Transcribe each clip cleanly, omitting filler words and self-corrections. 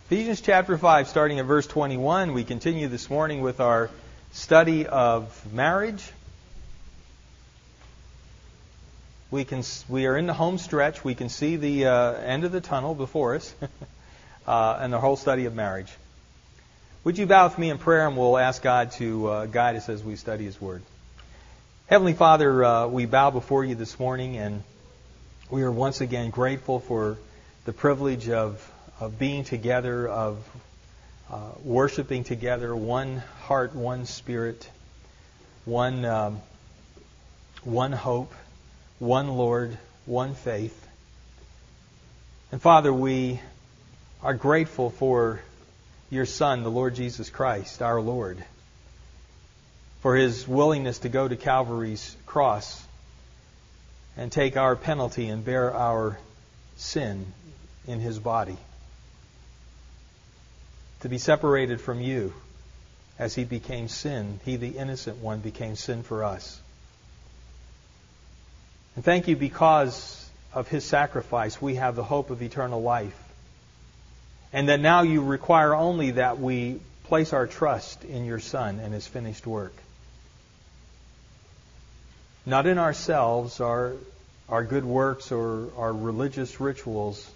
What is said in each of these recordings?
Ephesians chapter 5, starting at verse 21, we continue this morning with our study of marriage. We are in the home stretch. We can see the end of the tunnel before us and the whole study of marriage. Would you bow with me in prayer, and we'll ask God to guide us as we study His Word. Heavenly Father, we bow before You this morning, and we are once again grateful for the privilege of being together, of worshiping together, one heart, one spirit, one hope, one Lord, one faith. And Father, we are grateful for Your Son, the Lord Jesus Christ, our Lord, for His willingness to go to Calvary's cross and take our penalty and bear our sin in His body, to be separated from You as He became sin. He, the innocent one, became sin for us. And thank You, because of His sacrifice, we have the hope of eternal life. And that now You require only that we place our trust in Your Son and His finished work. Not in ourselves, our good works or our religious rituals,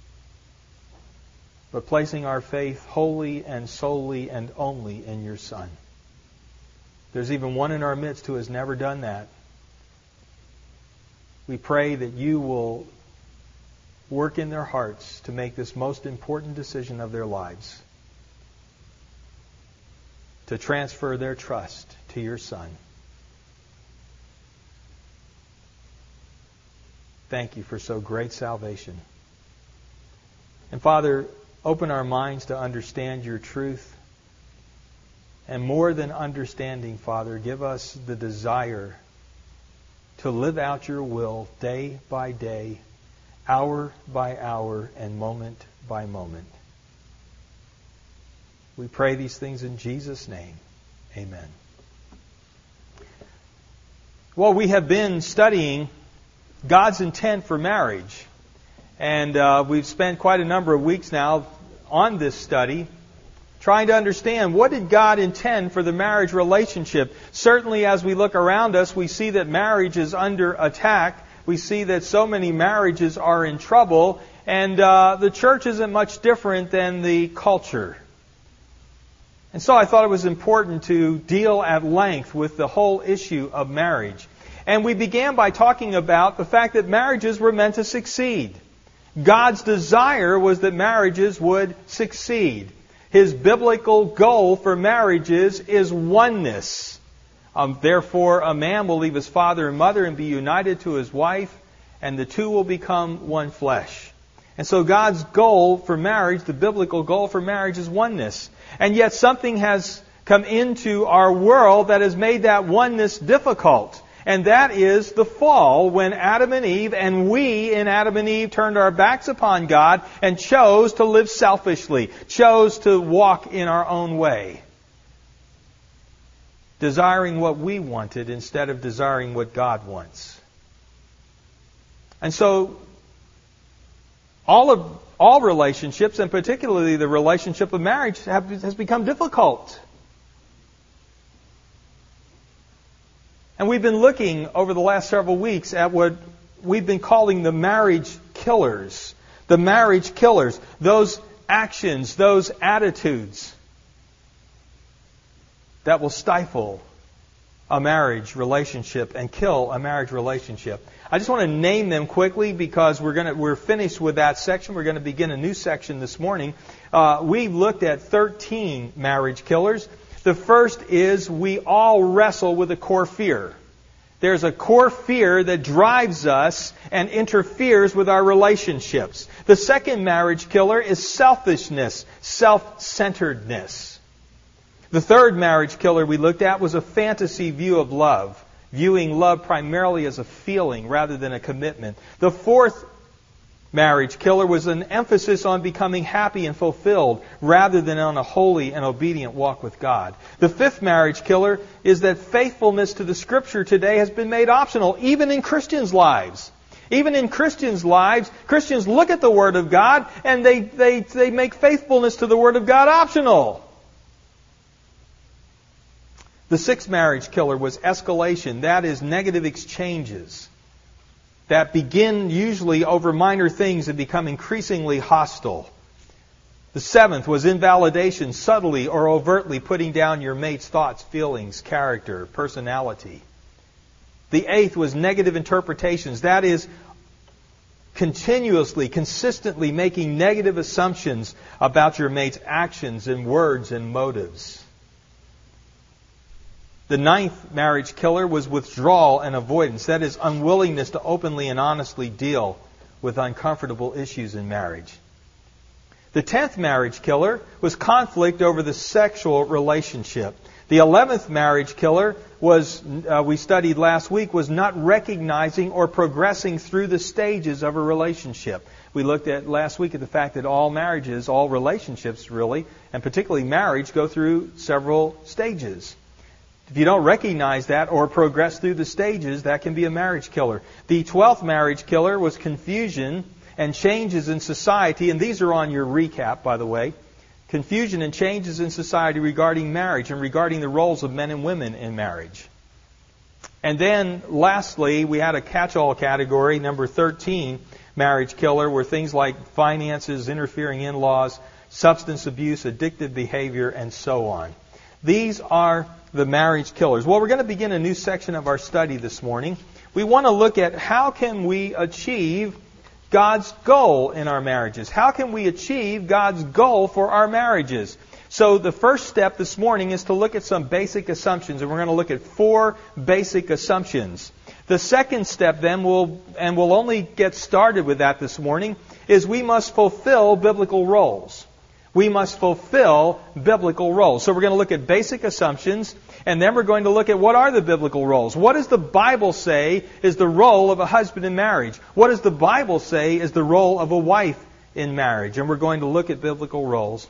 but placing our faith wholly and solely and only in Your Son. There's even one in our midst who has never done that. We pray that You will work in their hearts to make this most important decision of their lives, to transfer their trust to Your Son. Thank You for so great salvation. And Father, open our minds to understand Your truth. And more than understanding, Father, give us the desire to live out Your will day by day, hour by hour, and moment by moment. We pray these things in Jesus' name. Amen. Well, we have been studying God's intent for marriage. And we've spent quite a number of weeks now on this study, trying to understand what did God intend for the marriage relationship. Certainly as we look around us, we see that marriage is under attack. We see that so many marriages are in trouble. And the church isn't much different than the culture. And so I thought it was important to deal at length with the whole issue of marriage. And we began by talking about the fact that marriages were meant to succeed. God's desire was that marriages would succeed. His biblical goal for marriages is oneness. Therefore, a man will leave his father and mother and be united to his wife, and the two will become one flesh. And so God's goal for marriage, the biblical goal for marriage, is oneness. And yet something has come into our world that has made that oneness difficult. And that is the fall, when Adam and Eve, and we in Adam and Eve, turned our backs upon God and chose to live selfishly, chose to walk in our own way, desiring what we wanted instead of desiring what God wants. And so all relationships, and particularly the relationship of marriage, has become difficult. And we've been looking over the last several weeks at what we've been calling the marriage killers. The marriage killers. Those actions, those attitudes that will stifle a marriage relationship and kill a marriage relationship. I just want to name them quickly because we're finished with that section. We're going to begin a new section this morning. We looked at 13 marriage killers. The first is we all wrestle with a core fear. There's a core fear that drives us and interferes with our relationships. The second marriage killer is selfishness, self-centeredness. The third marriage killer we looked at was a fantasy view of love, viewing love primarily as a feeling rather than a commitment. The fourth marriage killer was an emphasis on becoming happy and fulfilled rather than on a holy and obedient walk with God. The fifth marriage killer is that faithfulness to the Scripture today has been made optional, even in Christians' lives. Even in Christians' lives, Christians look at the Word of God and they make faithfulness to the Word of God optional. The sixth marriage killer was escalation. That is, negative exchanges that begin usually over minor things and become increasingly hostile. The seventh was invalidation, subtly or overtly putting down your mate's thoughts, feelings, character, personality. The eighth was negative interpretations. That is, continuously, consistently making negative assumptions about your mate's actions and words and motives. The ninth marriage killer was withdrawal and avoidance. That is, unwillingness to openly and honestly deal with uncomfortable issues in marriage. The 10th marriage killer was conflict over the sexual relationship. The 11th marriage killer was, we studied last week, was not recognizing or progressing through the stages of a relationship. We looked at last week at the fact that all marriages, all relationships really, and particularly marriage, go through several stages. If you don't recognize that or progress through the stages, that can be a marriage killer. The 12th marriage killer was confusion and changes in society, and these are on your recap, by the way. Confusion and changes in society regarding marriage and regarding the roles of men and women in marriage. And then, lastly, we had a catch-all category, number 13, marriage killer, were things like finances, interfering in-laws, substance abuse, addictive behavior, and so on. These are the marriage killers. Well, we're going to begin a new section of our study this morning. We want to look at how can we achieve God's goal in our marriages. How can we achieve God's goal for our marriages? So the first step this morning is to look at some basic assumptions, and we're going to look at 4 basic assumptions. The second step then, we'll only get started with that this morning, is we must fulfill biblical roles. We must fulfill biblical roles. So we're going to look at basic assumptions, and then we're going to look at what are the biblical roles. What does the Bible say is the role of a husband in marriage? What does the Bible say is the role of a wife in marriage? And we're going to look at biblical roles.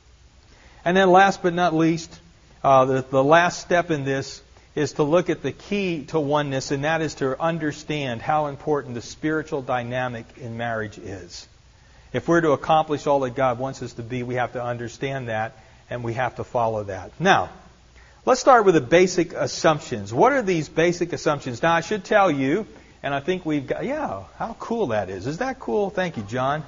And then last but not least, the last step in this is to look at the key to oneness, and that is to understand how important the spiritual dynamic in marriage is. If we're to accomplish all that God wants us to be, we have to understand that, and we have to follow that. Now, let's start with the basic assumptions. What are these basic assumptions? Now, I should tell you, and I think we've got, how cool that is. Is that cool? Thank you, John.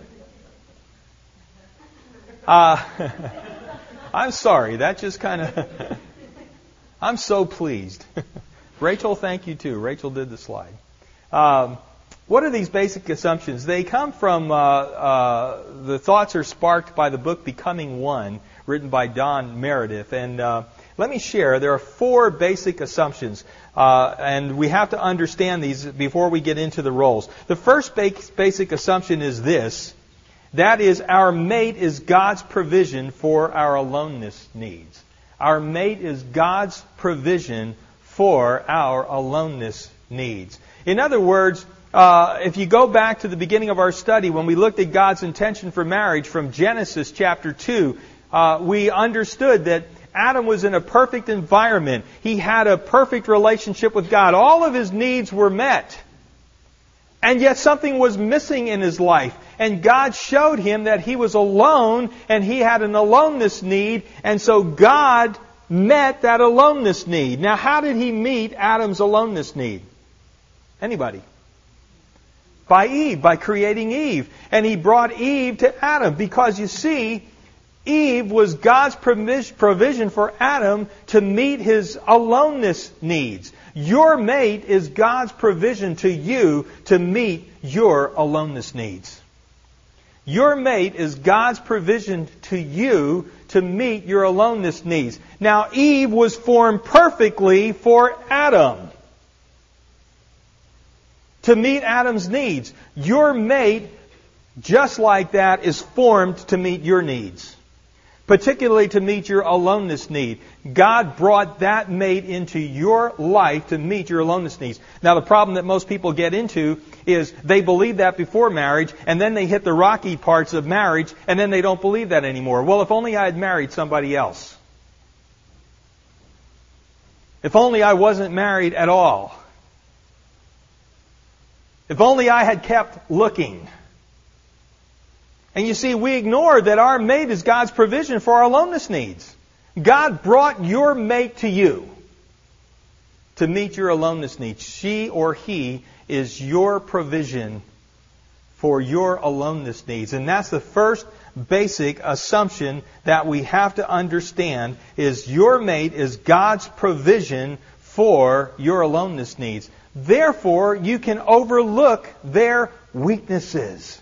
I'm sorry. That just kind of... I'm so pleased. Rachel, thank you too. Rachel did the slide. What are these basic assumptions? They come from, the thoughts are sparked by the book Becoming One, written by Don Meredith. And let me share, there are 4 basic assumptions, and we have to understand these before we get into the roles. The first basic assumption is this. That is, our mate is God's provision for our aloneness needs. Our mate is God's provision for our aloneness needs. In other words, if you go back to the beginning of our study, when we looked at God's intention for marriage from Genesis chapter 2, we understood that Adam was in a perfect environment. He had a perfect relationship with God. All of his needs were met. And yet something was missing in his life. And God showed him that he was alone and he had an aloneness need. And so God met that aloneness need. Now, how did he meet Adam's aloneness need? Anybody? By Eve, by creating Eve. And he brought Eve to Adam because, you see, Eve was God's provision for Adam to meet his aloneness needs. Your mate is God's provision to you to meet your aloneness needs. Your mate is God's provision to you to meet your aloneness needs. Now, Eve was formed perfectly for Adam, to meet Adam's needs. Your mate, just like that, is formed to meet your needs, particularly to meet your aloneness need. God brought that mate into your life to meet your aloneness needs. Now, the problem that most people get into is they believe that before marriage, and then they hit the rocky parts of marriage, and then they don't believe that anymore. Well, if only I had married somebody else. If only I wasn't married at all. If only I had kept looking. And you see, we ignore that our mate is God's provision for our aloneness needs. God brought your mate to you to meet your aloneness needs. She or he is your provision for your aloneness needs. And that's the first basic assumption that we have to understand, is your mate is God's provision for your aloneness needs. Therefore, you can overlook their weaknesses.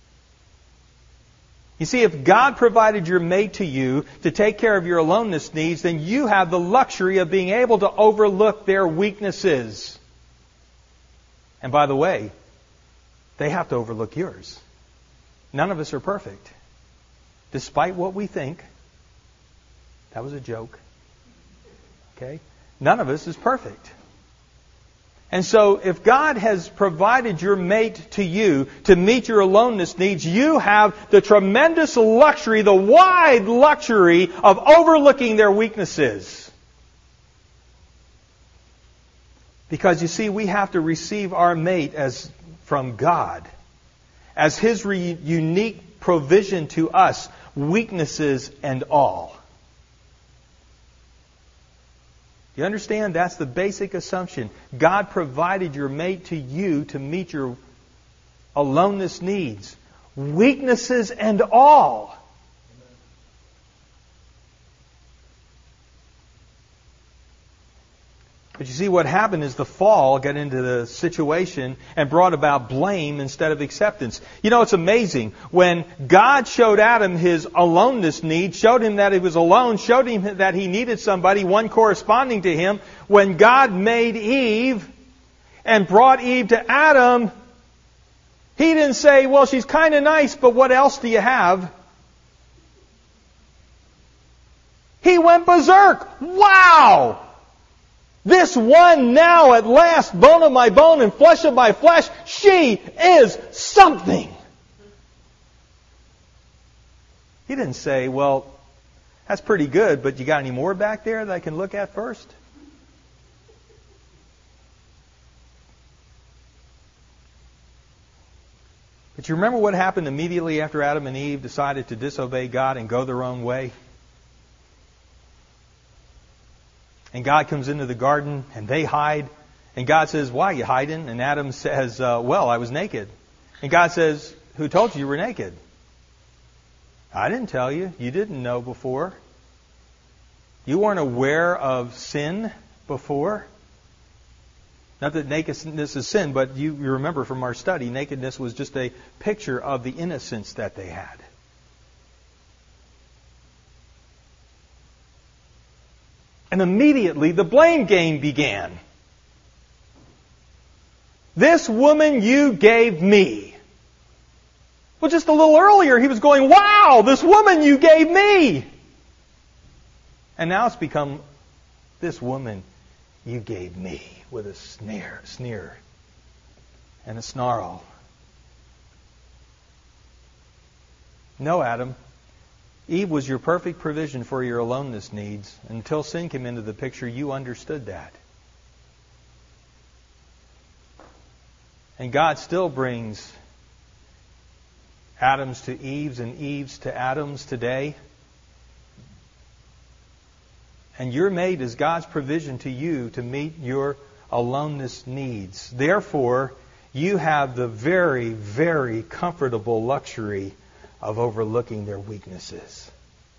You see, if God provided your mate to you to take care of your aloneness needs, then you have the luxury of being able to overlook their weaknesses. And by the way, they have to overlook yours. None of us are perfect. Despite what we think. That was a joke. Okay? None of us is perfect. And so, if God has provided your mate to you to meet your aloneness needs, you have the tremendous luxury, the wide luxury of overlooking their weaknesses. Because you see, we have to receive our mate as from God, as His unique provision to us, weaknesses and all. You understand? That's the basic assumption. God provided your mate to you to meet your aloneness needs, weaknesses and all. But you see, what happened is the fall got into the situation and brought about blame instead of acceptance. You know, it's amazing. When God showed Adam his aloneness need, showed him that he was alone, showed him that he needed somebody, one corresponding to him, when God made Eve and brought Eve to Adam, He didn't say, well, she's kind of nice, but what else do you have? He went berserk. Wow! This one now at last, bone of my bone and flesh of my flesh, she is something. He didn't say, well, that's pretty good, but you got any more back there that I can look at first? But you remember what happened immediately after Adam and Eve decided to disobey God and go their own way? And God comes into the garden and they hide. And God says, why are you hiding? And Adam says, well, I was naked. And God says, who told you were naked? I didn't tell you. You didn't know before. You weren't aware of sin before. Not that nakedness is sin, but you remember from our study, nakedness was just a picture of the innocence that they had. And immediately the blame game began. This woman you gave me. Well, just a little earlier he was going, wow, this woman you gave me. And now it's become, this woman you gave me, with a sneer and a snarl. No, Adam. Eve was your perfect provision for your aloneness needs. Until sin came into the picture, you understood that. And God still brings Adams to Eves and Eves to Adams today. And your mate is God's provision to you to meet your aloneness needs. Therefore, you have the very, very comfortable luxury of overlooking their weaknesses.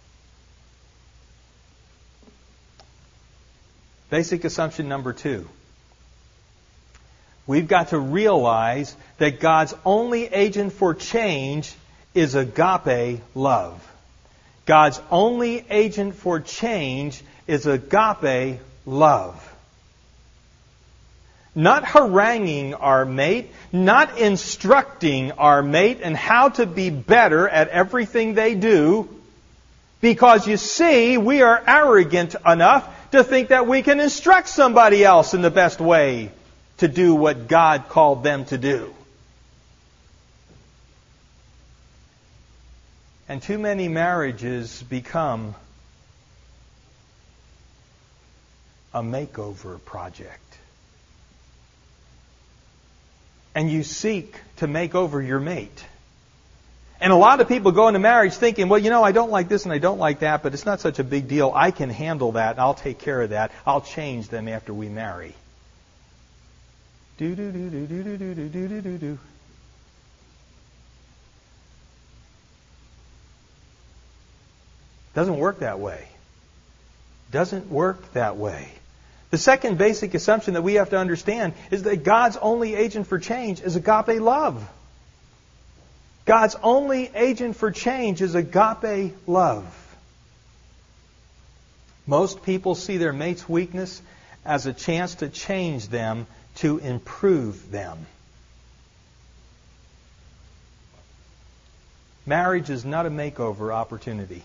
Basic assumption number 2. We've got to realize that God's only agent for change is agape love. God's only agent for change is agape love. Not haranguing our mate, not instructing our mate in how to be better at everything they do, because you see, we are arrogant enough to think that we can instruct somebody else in the best way to do what God called them to do. And too many marriages become a makeover project. and you seek to make over your mate. And a lot of people go into marriage thinking, well, I don't like this and I don't like that, but it's not such a big deal. I can handle that and I'll take care of that. I'll change them after we marry. Do. Doesn't work that way. Doesn't work that way. The second basic assumption that we have to understand is that God's only agent for change is agape love. God's only agent for change is agape love. Most people see their mate's weakness as a chance to change them, to improve them. Marriage is not a makeover opportunity.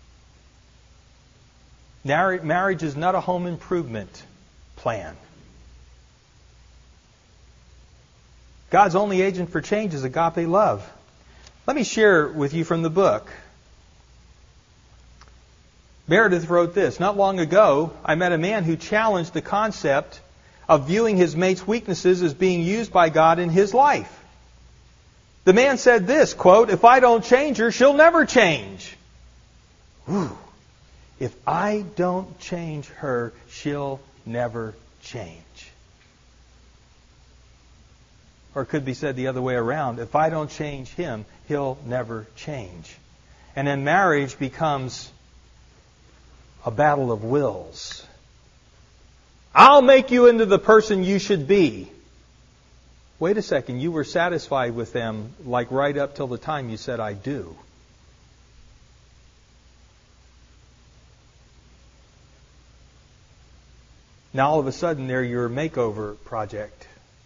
Marriage is not a home improvement plan. God's only agent for change is agape love. Let me share with you from the book. Meredith wrote this: not long ago, I met a man who challenged the concept of viewing his mate's weaknesses as being used by God in his life. The man said this, quote, "If I don't change her, she'll never change." Whew. If I don't change her, she'll never change. Or it could be said the other way around. If I don't change him, he'll never change. And then marriage becomes a battle of wills. I'll make you into the person you should be. Wait a second, you were satisfied with them like right up till the time you said I do. Now all of a sudden they're your makeover project.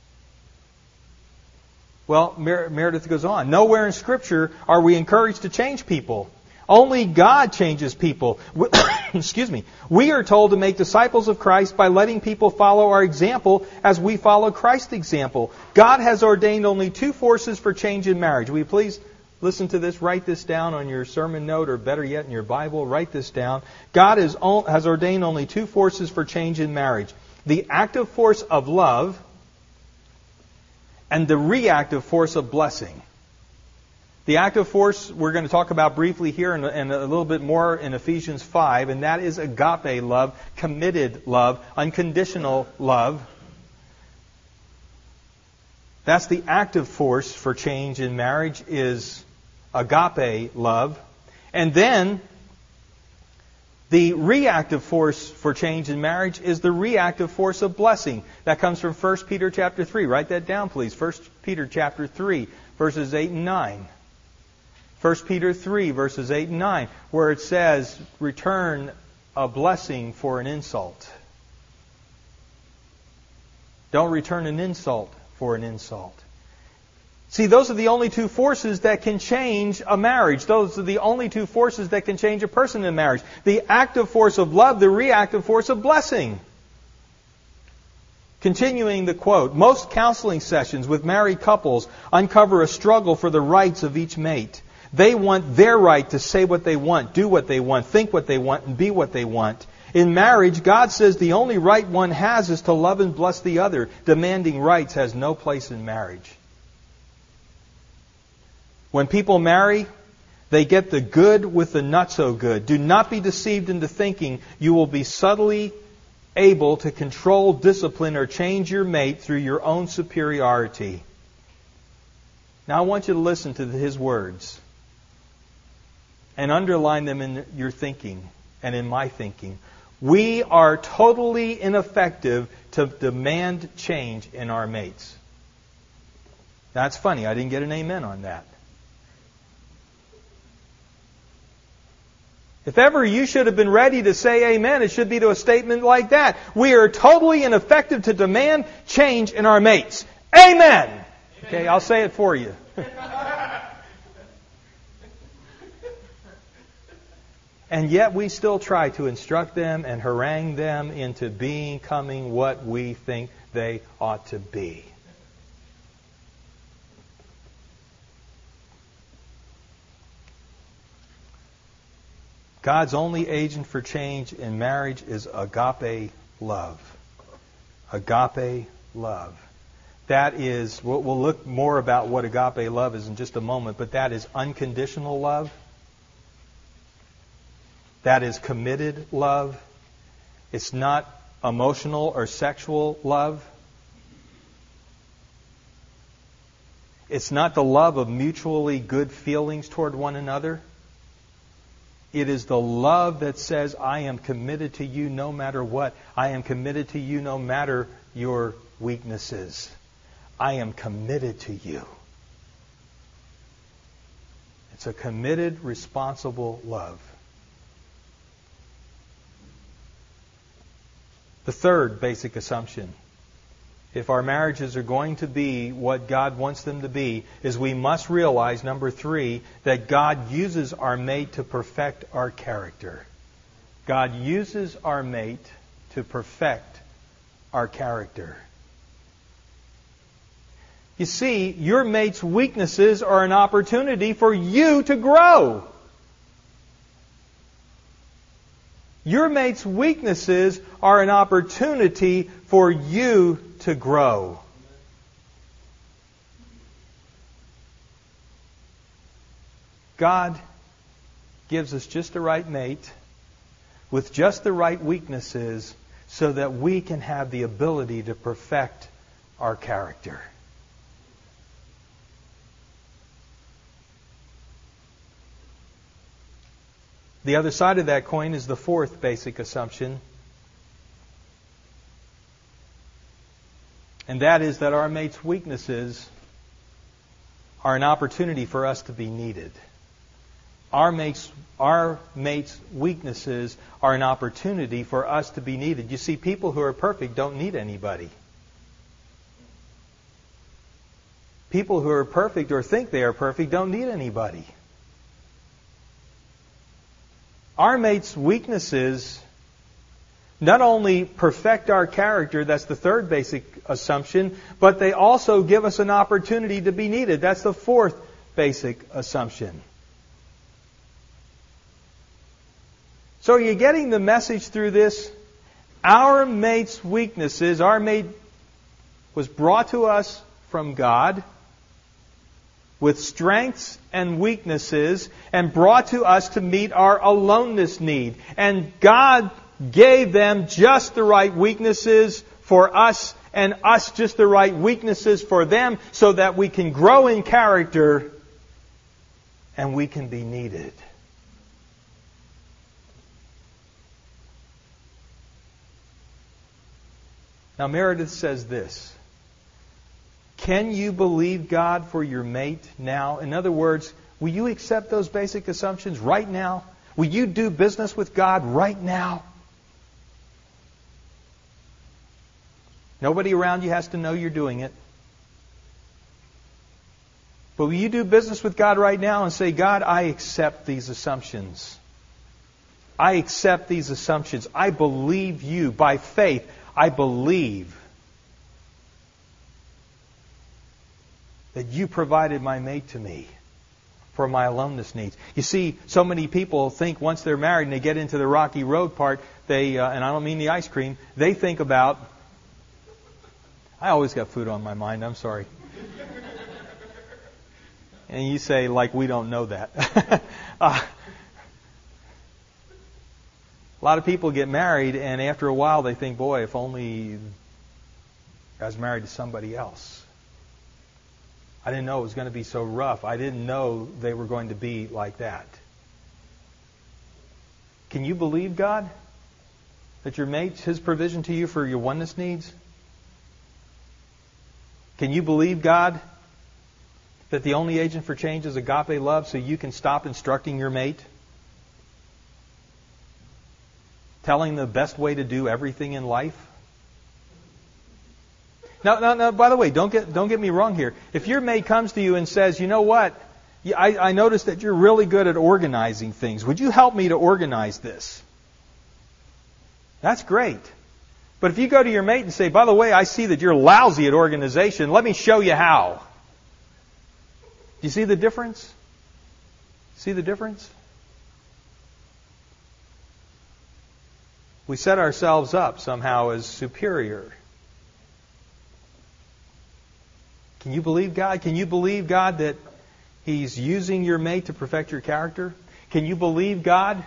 Well, Meredith goes on. Nowhere in Scripture are we encouraged to change people. Only God changes people. Excuse me. We are told to make disciples of Christ by letting people follow our example as we follow Christ's example. God has ordained only two forces for change in marriage. Will you please listen to this? Write this down on your sermon note, or better yet, in your Bible. Write this down. God has ordained only two forces for change in marriage: the active force of love and the reactive force of blessing. The active force we're going to talk about briefly here and a little bit more in Ephesians 5, and that is agape love, committed love, unconditional love. That's the active force for change in marriage, is agape love. And then the reactive force for change in marriage is the reactive force of blessing. That comes from 1 Peter chapter 3. Write that down, please. 1 Peter chapter 3, verses 8 and 9. 1 Peter 3, verses 8 and 9, where it says, return a blessing for an insult. Don't return an insult for an insult. See, those are the only two forces that can change a marriage. Those are the only two forces that can change a person in marriage. The active force of love, the reactive force of blessing. Continuing the quote, most counseling sessions with married couples uncover a struggle for the rights of each mate. They want their right to say what they want, do what they want, think what they want, and be what they want. In marriage, God says the only right one has is to love and bless the other. Demanding rights has no place in marriage. When people marry, they get the good with the not so good. Do not be deceived into thinking you will be subtly able to control, discipline, or change your mate through your own superiority. Now I want you to listen to his words and underline them in your thinking and in my thinking. We are totally ineffective to demand change in our mates. That's funny. I didn't get an amen on that. If ever you should have been ready to say amen, it should be to a statement like that. We are totally ineffective to demand change in our mates. Amen! Okay, I'll say it for you. And yet we still try to instruct them and harangue them into becoming what we think they ought to be. God's only agent for change in marriage is agape love. Agape love. That is, we'll look more about what agape love is in just a moment, but that is unconditional love. That is committed love. It's not emotional or sexual love. It's not the love of mutually good feelings toward one another. It is the love that says, I am committed to you no matter what. I am committed to you no matter your weaknesses. I am committed to you. It's a committed, responsible love. The third basic assumption, if our marriages are going to be what God wants them to be, is we must realize, number 3, that God uses our mate to perfect our character. God uses our mate to perfect our character. You see, your mate's weaknesses are an opportunity for you to grow. Your mate's weaknesses are an opportunity for you to grow. God gives us just the right mate with just the right weaknesses so that we can have the ability to perfect our character. The other side of that coin is the fourth basic assumption. And that is that our mate's weaknesses are an opportunity for us to be needed. Our mate's weaknesses are an opportunity for us to be needed. You see, people who are perfect don't need anybody. People who are perfect or think they are perfect don't need anybody. Our mate's weaknesses not only perfect our character, that's the third basic assumption, but they also give us an opportunity to be needed. That's the fourth basic assumption. So are you getting the message through this? Our mate's weaknesses, our mate was brought to us from God with strengths and weaknesses and brought to us to meet our aloneness need. And God gave them just the right weaknesses for us and us just the right weaknesses for them so that we can grow in character and we can be needed. Now Meredith says this. Can you believe God for your mate now? In other words, will you accept those basic assumptions right now? Will you do business with God right now? Nobody around you has to know you're doing it. But will you do business with God right now and say, God, I accept these assumptions. I accept these assumptions. I believe you. By faith, I believe that you provided my mate to me for my aloneness needs. You see, so many people think once they're married and they get into the rocky road part, they, and I don't mean the ice cream, they think about, I always got food on my mind, I'm sorry. And you say, like, we don't know that. A lot of people get married, and after a while they think, boy, if only I was married to somebody else. I didn't know it was going to be so rough. I didn't know they were going to be like that. Can you believe God? That your mate's His provision to you for your oneness needs? Can you believe God that the only agent for change is agape love so you can stop instructing your mate? Telling the best way to do everything in life? Now, by the way, don't get me wrong here. If your mate comes to you and says, you know what, I noticed that you're really good at organizing things. Would you help me to organize this? That's great. But if you go to your mate and say, by the way, I see that you're lousy at organization, let me show you how. Do you see the difference? See the difference? We set ourselves up somehow as superior. Can you believe God? Can you believe God that He's using your mate to perfect your character? Can you believe God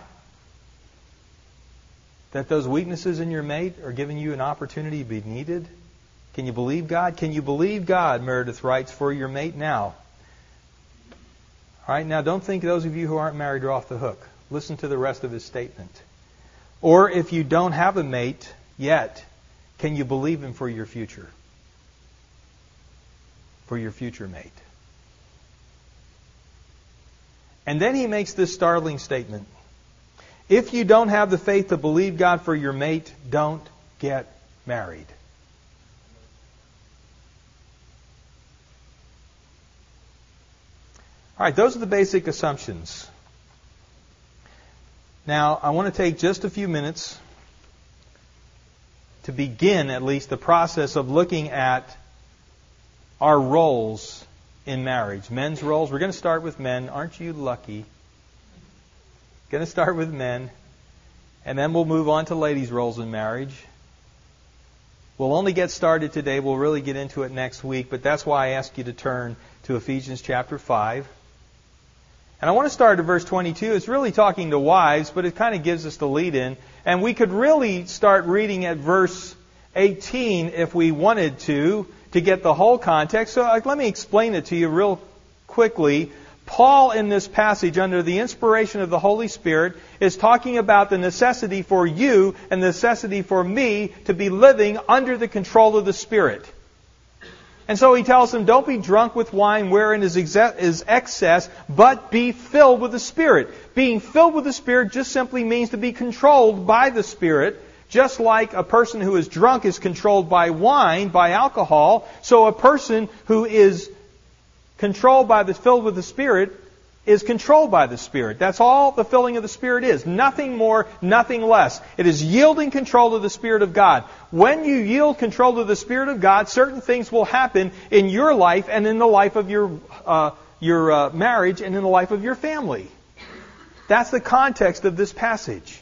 that those weaknesses in your mate are giving you an opportunity to be needed? Can you believe God? Can you believe God, Meredith writes, for your mate now? All right, now don't think those of you who aren't married are off the hook. Listen to the rest of his statement. Or if you don't have a mate yet, can you believe Him for your future? For your future mate. And then he makes this startling statement. If you don't have the faith to believe God for your mate, don't get married. All right, those are the basic assumptions. Now, I want to take just a few minutes to begin, at least, the process of looking at our roles in marriage. Men's roles. We're going to start with men. Aren't you lucky? Going to start with men. And then we'll move on to ladies' roles in marriage. We'll only get started today. We'll really get into it next week. But that's why I ask you to turn to Ephesians chapter 5. And I want to start at verse 22. It's really talking to wives, but it kind of gives us the lead in. And we could really start reading at verse 18 if we wanted to get the whole context. So let me explain it to you real quickly. Paul, in this passage, under the inspiration of the Holy Spirit, is talking about the necessity for you and the necessity for me to be living under the control of the Spirit. And so he tells them, don't be drunk with wine wherein is excess, but be filled with the Spirit. Being filled with the Spirit just simply means to be controlled by the Spirit, just like a person who is drunk is controlled by wine, by alcohol. So a person who is controlled by filled with the Spirit is controlled by the Spirit. That's all the filling of the Spirit is. Nothing more, nothing less. It is yielding control to the Spirit of God. When you yield control to the Spirit of God, certain things will happen in your life and in the life of your marriage and in the life of your family. That's the context of this passage.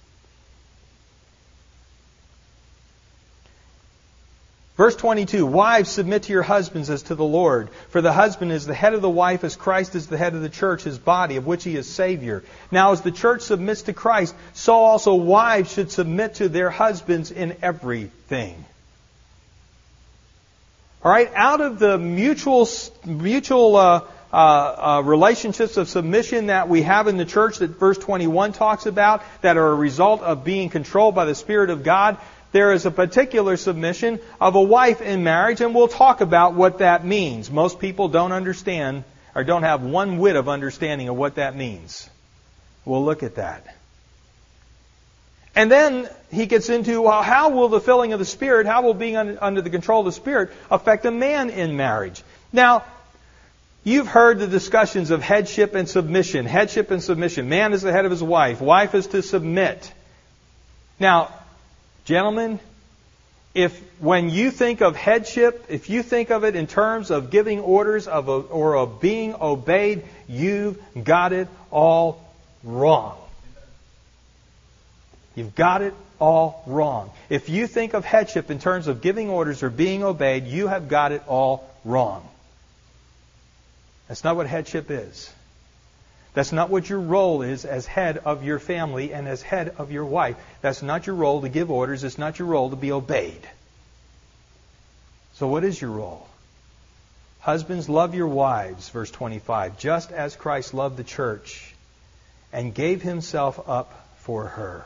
Verse 22, wives, submit to your husbands as to the Lord. For the husband is the head of the wife, as Christ is the head of the church, His body, of which He is Savior. Now as the church submits to Christ, so also wives should submit to their husbands in everything. All right, out of the mutual relationships of submission that we have in the church that verse 21 talks about, that are a result of being controlled by the Spirit of God, there is a particular submission of a wife in marriage, and we'll talk about what that means. Most people don't understand or don't have one whit of understanding of what that means. We'll look at that. And then he gets into, well, how will the filling of the Spirit, how will being under the control of the Spirit affect a man in marriage? Now, you've heard the discussions of headship and submission. Headship and submission. Man is the head of his wife. Wife is to submit. Now, gentlemen, when you think of headship, if you think of it in terms of giving orders or of being obeyed, you've got it all wrong. You've got it all wrong. If you think of headship in terms of giving orders or being obeyed, you have got it all wrong. That's not what headship is. That's not what your role is as head of your family and as head of your wife. That's not your role to give orders. It's not your role to be obeyed. So what is your role? Husbands, love your wives, verse 25, just as Christ loved the church and gave Himself up for her.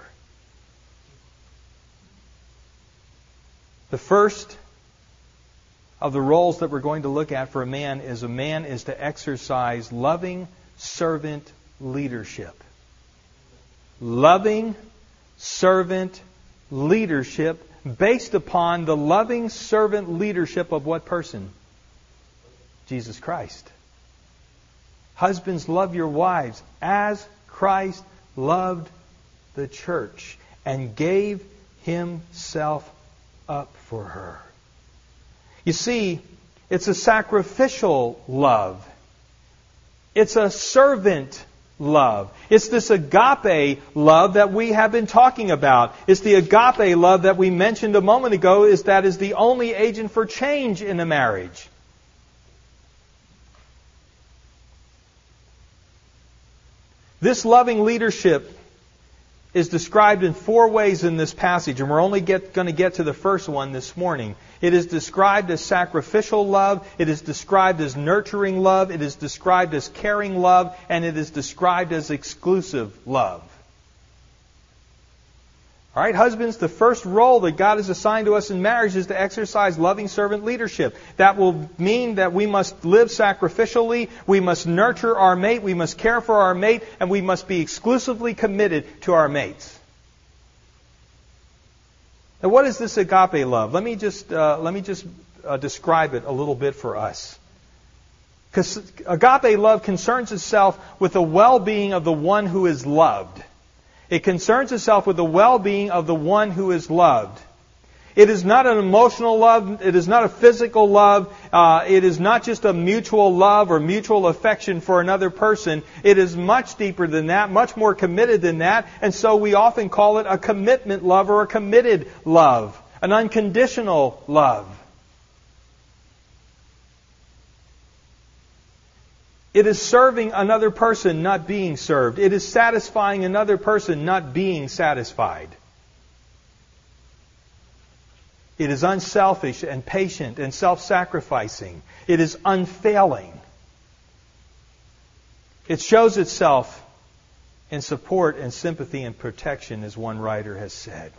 The first of the roles that we're going to look at for a man is to exercise loving servant leadership. Loving servant leadership based upon the loving servant leadership of what person? Jesus Christ. Husbands, love your wives as Christ loved the church and gave Himself up for her. You see, it's a sacrificial love. It's a servant love. It's this agape love that we have been talking about. It's the agape love that we mentioned a moment ago, that is the only agent for change in a marriage. This loving leadership is described in 4 ways in this passage, and we're only going to get to the first one this morning. It is described as sacrificial love, it is described as nurturing love, it is described as caring love, and it is described as exclusive love. All right, husbands, the first role that God has assigned to us in marriage is to exercise loving servant leadership. That will mean that we must live sacrificially, we must nurture our mate, we must care for our mate, and we must be exclusively committed to our mates. Now, what is this agape love? Let me just describe it a little bit for us. Because agape love concerns itself with the well-being of the one who is loved. It concerns itself with the well-being of the one who is loved. It is not an emotional love. It is not a physical love. It is not just a mutual love or mutual affection for another person. It is much deeper than that, much more committed than that. And so we often call it a commitment love or a committed love, an unconditional love. It is serving another person, not being served. It is satisfying another person, not being satisfied. It is unselfish and patient and self-sacrificing. It is unfailing. It shows itself in support and sympathy and protection, as one writer has said.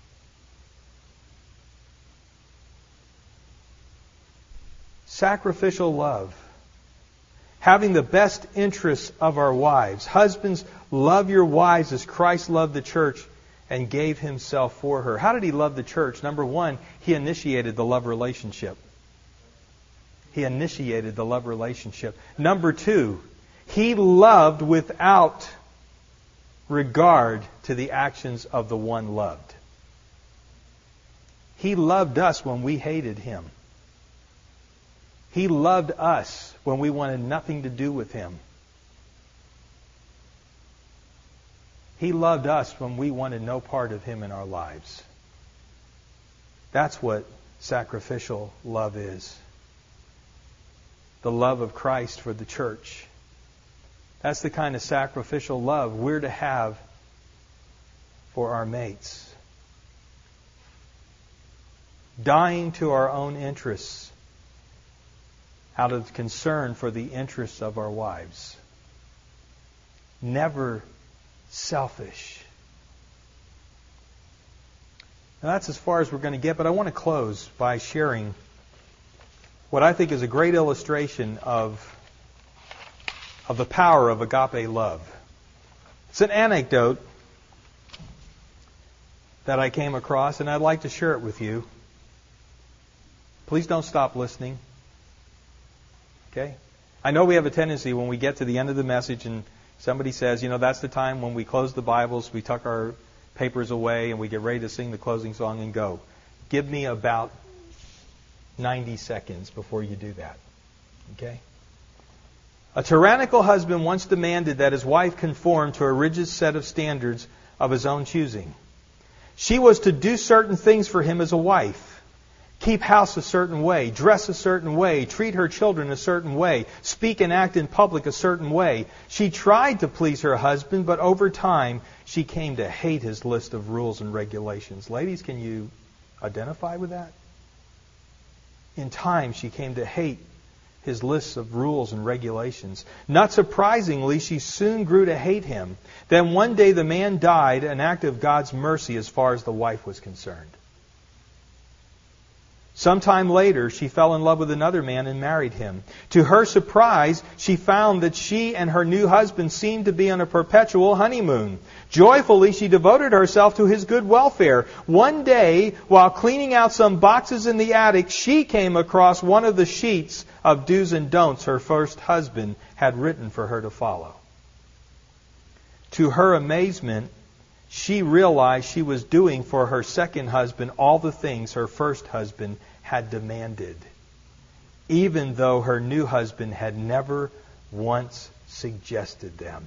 Sacrificial love. Having the best interests of our wives. Husbands, love your wives as Christ loved the church and gave Himself for her. How did He love the church? Number one, He initiated the love relationship. He initiated the love relationship. Number two, He loved without regard to the actions of the one loved. He loved us when we hated Him. He loved us when we wanted nothing to do with Him. He loved us when we wanted no part of Him in our lives. That's what sacrificial love is. The love of Christ for the church. That's the kind of sacrificial love we're to have for our mates. Dying to our own interests out of concern for the interests of our wives. Never selfish. Now that's as far as we're going to get, but I want to close by sharing what I think is a great illustration of the power of agape love. It's an anecdote that I came across, and I'd like to share it with you. Please don't stop listening. Okay? I know we have a tendency when we get to the end of the message and somebody says, that's the time when we close the Bibles, we tuck our papers away, and we get ready to sing the closing song and go. Give me about 90 seconds before you do that. Okay? A tyrannical husband once demanded that his wife conform to a rigid set of standards of his own choosing. She was to do certain things for him as a wife. Keep house a certain way, dress a certain way, treat her children a certain way, speak and act in public a certain way. She tried to please her husband, but over time she came to hate his list of rules and regulations. Ladies, can you identify with that? In time she came to hate his lists of rules and regulations. Not surprisingly, she soon grew to hate him. Then one day the man died, an act of God's mercy as far as the wife was concerned. Sometime later, she fell in love with another man and married him. To her surprise, she found that she and her new husband seemed to be on a perpetual honeymoon. Joyfully, she devoted herself to his good welfare. One day, while cleaning out some boxes in the attic, she came across one of the sheets of do's and don'ts her first husband had written for her to follow. To her amazement, she realized she was doing for her second husband all the things her first husband had demanded, even though her new husband had never once suggested them.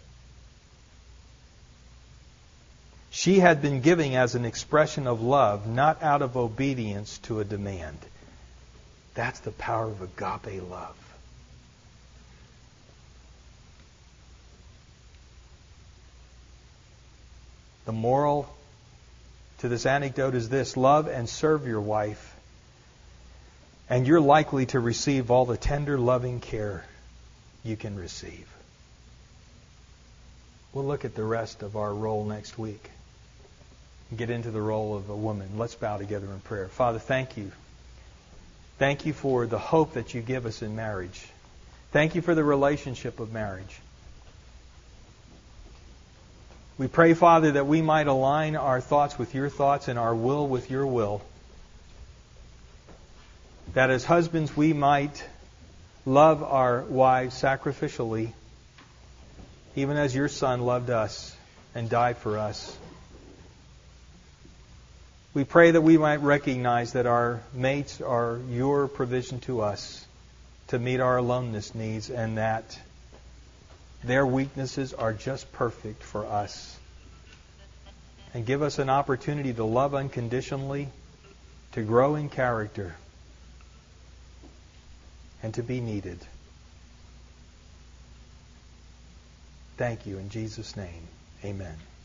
She had been giving as an expression of love, not out of obedience to a demand. That's the power of agape love. The moral to this anecdote is this: love and serve your wife, and you're likely to receive all the tender, loving care you can receive. We'll look at the rest of our role next week and get into the role of a woman. Let's bow together in prayer. Father, thank you. Thank you for the hope that you give us in marriage. Thank you for the relationship of marriage. We pray, Father, that we might align our thoughts with your thoughts and our will with your will. That as husbands we might love our wives sacrificially, even as your Son loved us and died for us. We pray that we might recognize that our mates are your provision to us to meet our aloneness needs, and that their weaknesses are just perfect for us. And give us an opportunity to love unconditionally, to grow in character, and to be needed. Thank you in Jesus' name. Amen.